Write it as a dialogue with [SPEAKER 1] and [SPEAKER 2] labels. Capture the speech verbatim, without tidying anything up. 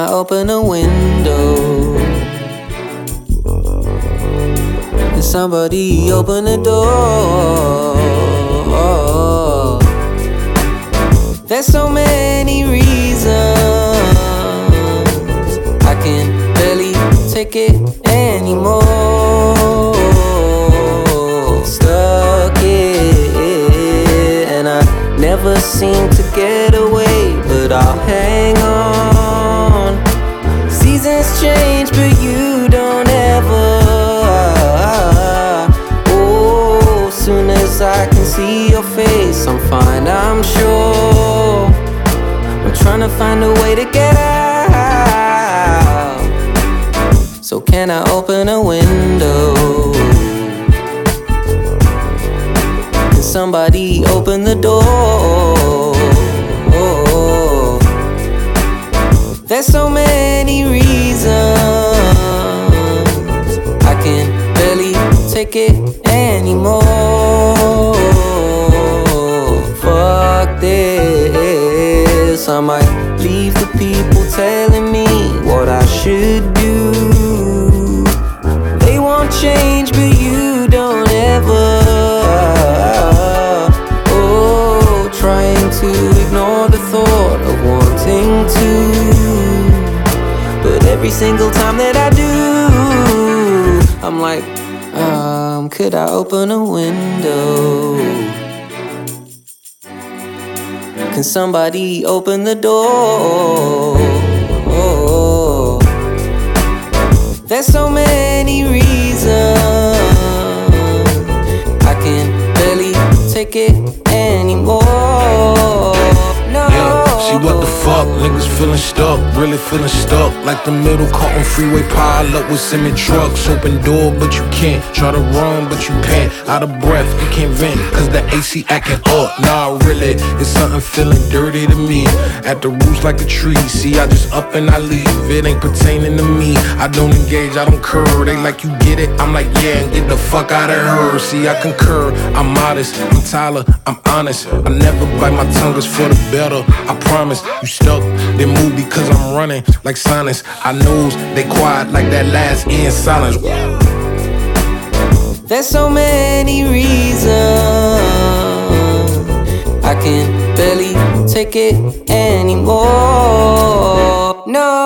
[SPEAKER 1] I open a window? Can somebody open the door? There's so many reasons I can barely take it anymore. Stuck it, and I never seem to get away, but I'll hang on. Seasons change, but you don't ever. Oh, soon as I can see your face, I'm fine, I'm sure. I'm trying to find a way to get out. So can I open a window? Can somebody open the door? There's so many reasons I can barely take it anymore. Fuck this, I might leave the people telling me what I should do. They want change, but you don't ever. Oh, trying to ignore the thought of wanting to, but every single time that I do, I'm like, um, could I open a window? Can somebody open the door? There's so many reasons I can barely take it anymore. No.
[SPEAKER 2] Yeah, see what the fuck, niggas feeling stuck, really feeling stuck. Like the middle caught on freeway pile up with semi trucks. Open door, but you can't. Try to run, but you can't. Out of breath, you can't vent, cause the A C acting up. Nah, really, it's something feeling dirty to me. At the roots like a tree, see, I just up and I leave. It ain't pertaining to me. I don't engage, I don't curve. They like, you get it, I'm like, yeah, and get the fuck out of her. See, I concur, I'm modest, I'm Tyler, I'm honest. I never bite my tongue, it's for the better, I promise. You stuck, they move because I'm running like silence. I knows they quiet like that last end silence.
[SPEAKER 1] There's so many reasons I can barely take it anymore. No.